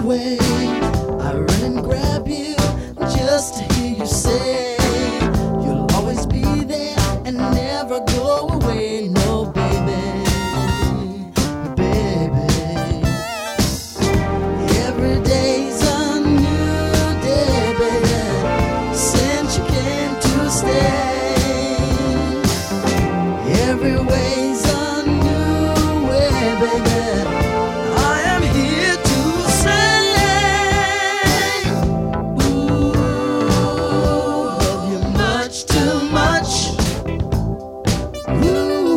away, I run and grab you just to hear you say you'll always be there and never go away. No, baby, baby. Every day's a new day, baby, since you came to stay. Every way's a new way, baby. I am here to say, ooh, love you much too much. Ooh,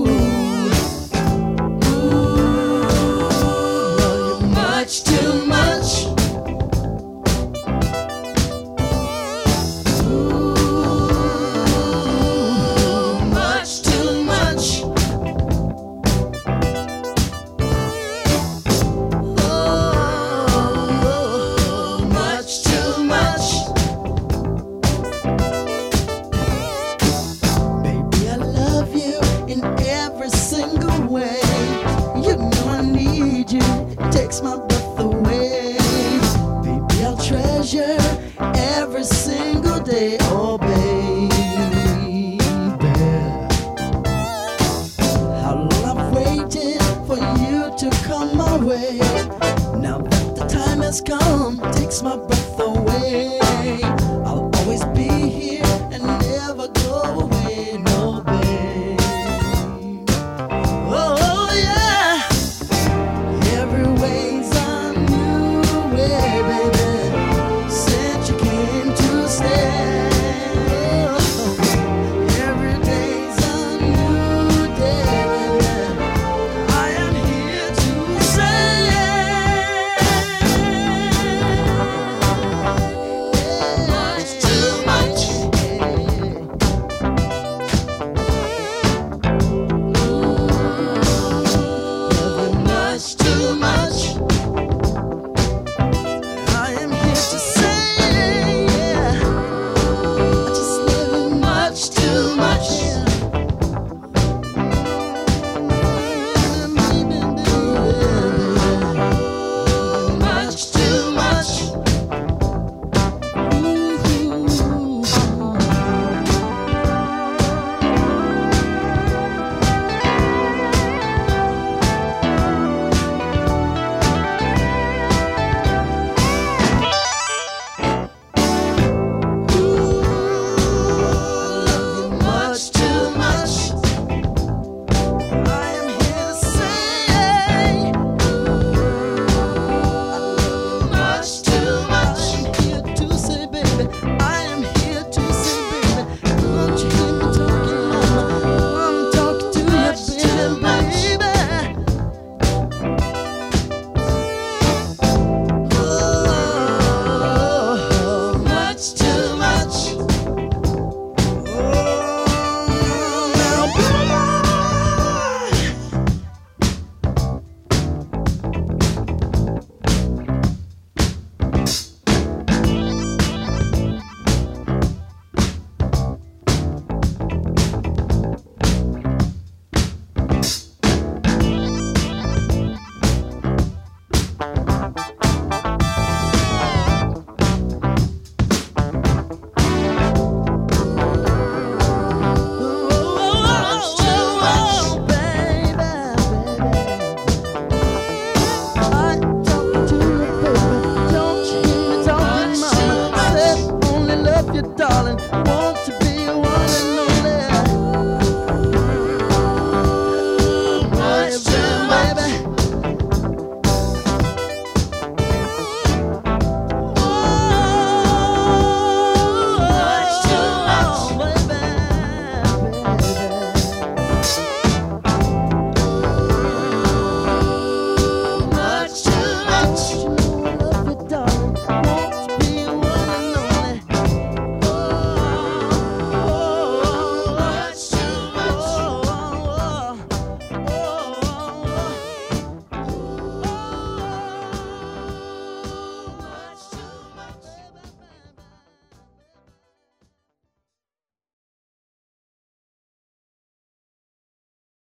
love you much too much. Ooh, much too much. Oh, much too much. Baby, I love you in every single way. You know I need you, it takes my breath away. Baby, I'll treasure every single day. Oh, baby, how long I've waited for you to come my way. Now that the time has come, takes my breath